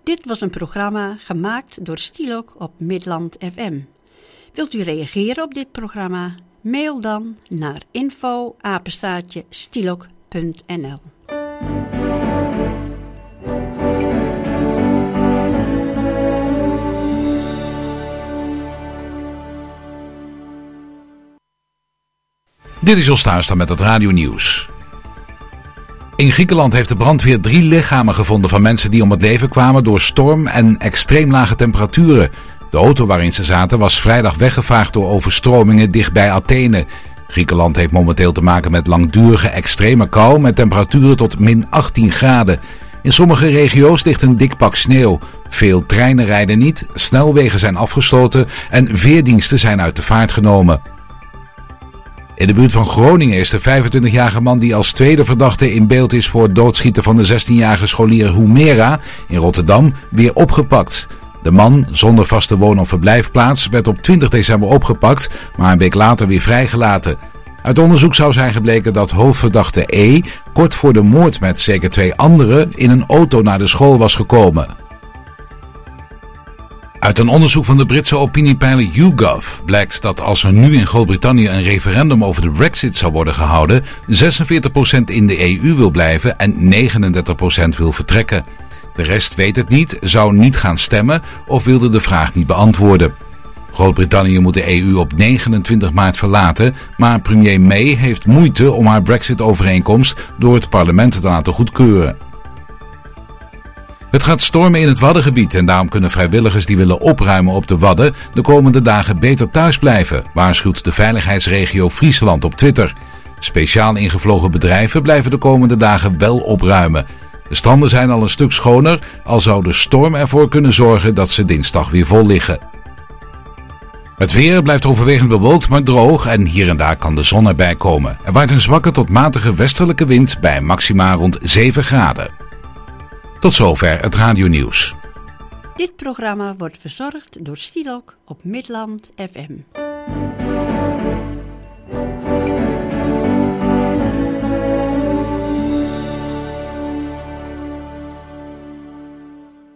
Dit was een programma gemaakt door Stielok op Midland FM. Wilt u reageren op dit programma? Mail dan naar info@stielok.nl. Dit is Jos Thuistra met het radionieuws. In Griekenland heeft de brandweer 3 lichamen gevonden van mensen die om het leven kwamen door storm en extreem lage temperaturen. De auto waarin ze zaten was vrijdag weggevaagd door overstromingen dichtbij Athene. Griekenland heeft momenteel te maken met langdurige extreme kou met temperaturen tot min 18 graden. In sommige regio's ligt een dik pak sneeuw. Veel treinen rijden niet, snelwegen zijn afgesloten en veerdiensten zijn uit de vaart genomen. In de buurt van Groningen is de 25-jarige man die als tweede verdachte in beeld is voor het doodschieten van de 16-jarige scholier Humera in Rotterdam weer opgepakt. De man, zonder vaste woon- of verblijfplaats, werd op 20 december opgepakt, maar een week later weer vrijgelaten. Uit onderzoek zou zijn gebleken dat hoofdverdachte E. kort voor de moord met zeker 2 anderen in een auto naar de school was gekomen. Uit een onderzoek van de Britse opiniepeiler YouGov blijkt dat als er nu in Groot-Brittannië een referendum over de Brexit zou worden gehouden, 46% in de EU wil blijven en 39% wil vertrekken. De rest weet het niet, zou niet gaan stemmen of wilde de vraag niet beantwoorden. Groot-Brittannië moet de EU op 29 maart verlaten, maar premier May heeft moeite om haar Brexit-overeenkomst door het parlement te laten goedkeuren. Het gaat stormen in het Waddengebied en daarom kunnen vrijwilligers die willen opruimen op de Wadden de komende dagen beter thuis blijven, waarschuwt de veiligheidsregio Friesland op Twitter. Speciaal ingevlogen bedrijven blijven de komende dagen wel opruimen. De stranden zijn al een stuk schoner, al zou de storm ervoor kunnen zorgen dat ze dinsdag weer vol liggen. Het weer blijft overwegend bewolkt, maar droog en hier en daar kan de zon erbij komen. Er waait een zwakke tot matige westelijke wind bij maxima rond 7 graden. Tot zover het radionieuws. Dit programma wordt verzorgd door Stielok op Midland FM.